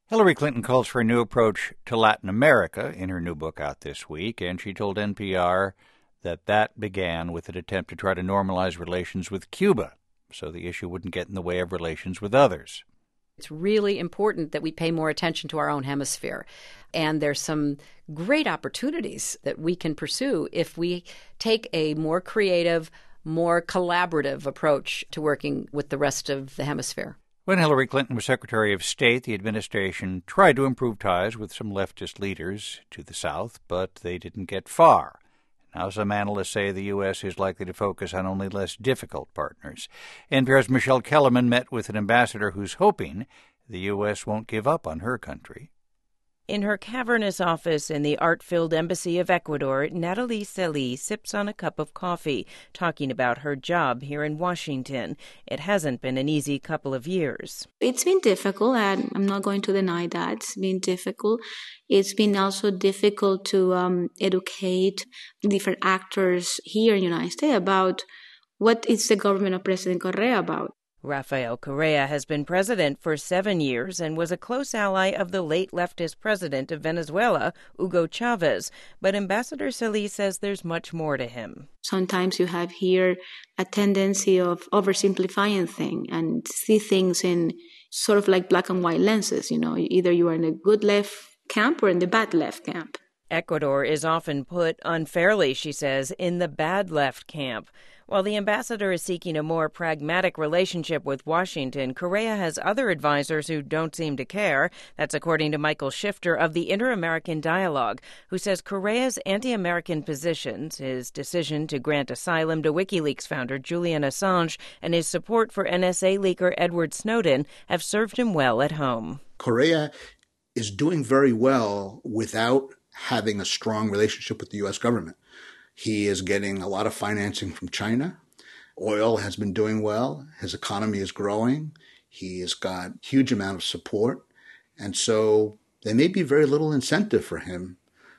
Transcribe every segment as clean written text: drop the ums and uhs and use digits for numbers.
Hillary Clinton calls for a new approach to Latin America in her new book out this week, and she told NPR that began with an attempt to try to normalize relations with Cuba so the issue wouldn't get in the way of relations with others. It's really important that we pay more attention to our own hemisphere. And there's some great opportunities that we can pursue if we take a more creative, more collaborative approach to working with the rest of the hemisphere. When Hillary Clinton was Secretary of State, the administration tried to improve ties with some leftist leaders to the South, but they didn't get far. Now, some analysts say the U.S. is likely to focus on only less difficult partners. NPR's Michelle Kellerman met with an ambassador who's hoping the U.S. won't give up on her country. In her cavernous office in the art-filled Embassy of Ecuador, Natalie Celi sips on a cup of coffee, talking about her job here in Washington. It hasn't been an easy couple of years. It's been difficult, and I'm not going to deny that. It's been difficult. It's been also difficult to educate different actors here in the United States about what is the government of President Correa about. Rafael Correa has been president for 7 years and was a close ally of the late leftist president of Venezuela, Hugo Chavez. But Ambassador Celi says there's much more to him. Sometimes you have here a tendency of oversimplifying things and see things in sort of like black and white lenses. Either you are in the good left camp or in the bad left camp. Ecuador is often put unfairly, she says, in the bad left camp. While the ambassador is seeking a more pragmatic relationship with Washington, Correa has other advisors who don't seem to care. That's according to Michael Shifter of the Inter-American Dialogue, who says Correa's anti-American positions, his decision to grant asylum to WikiLeaks founder Julian Assange, and his support for NSA leaker Edward Snowden have served him well at home. Correa is doing very well without having a strong relationship with the U.S. government. He is getting a lot of financing from China. Oil has been doing well. His economy is growing. He has got a huge amount of support. And so there may be very little incentive for him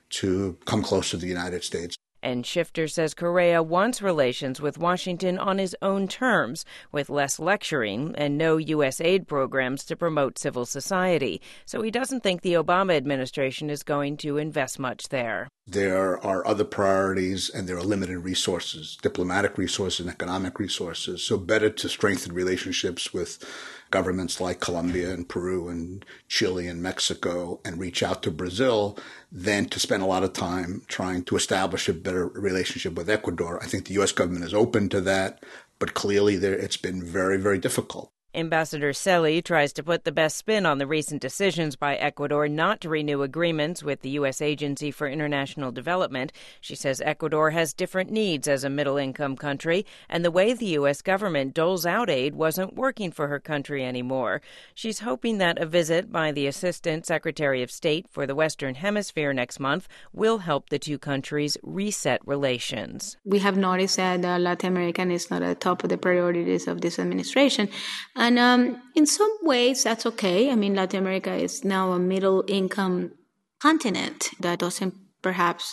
to come close to the United States. And Shifter says Correa wants relations with Washington on his own terms, with less lecturing and no U.S. aid programs to promote civil society. So he doesn't think the Obama administration is going to invest much there. There are other priorities, and there are limited resources, diplomatic resources and economic resources. So better to strengthen relationships with governments like Colombia and Peru and Chile and Mexico and reach out to Brazil than to spend a lot of time trying to establish a better relationship with Ecuador. I think the U.S. government is open to that, but clearly it's been very, very difficult. Ambassador Celi tries to put the best spin on the recent decisions by Ecuador not to renew agreements with the U.S. Agency for International Development. She says Ecuador has different needs as a middle-income country, and the way the U.S. government doles out aid wasn't working for her country anymore. She's hoping that a visit by the Assistant Secretary of State for the Western Hemisphere next month will help the two countries reset relations. We have noticed that Latin America is not at the top of the priorities of this administration. And in some ways, that's okay. I mean, Latin America is now a middle-income continent that doesn't perhaps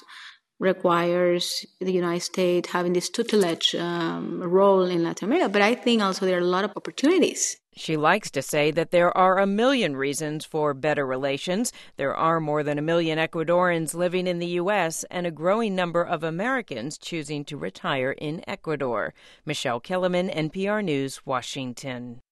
requires the United States having this tutelage role in Latin America. But I think also there are a lot of opportunities. She likes to say that there are a million reasons for better relations. There are more than 1 million Ecuadorians living in the U.S. and a growing number of Americans choosing to retire in Ecuador. Michelle Kellerman, NPR News, Washington.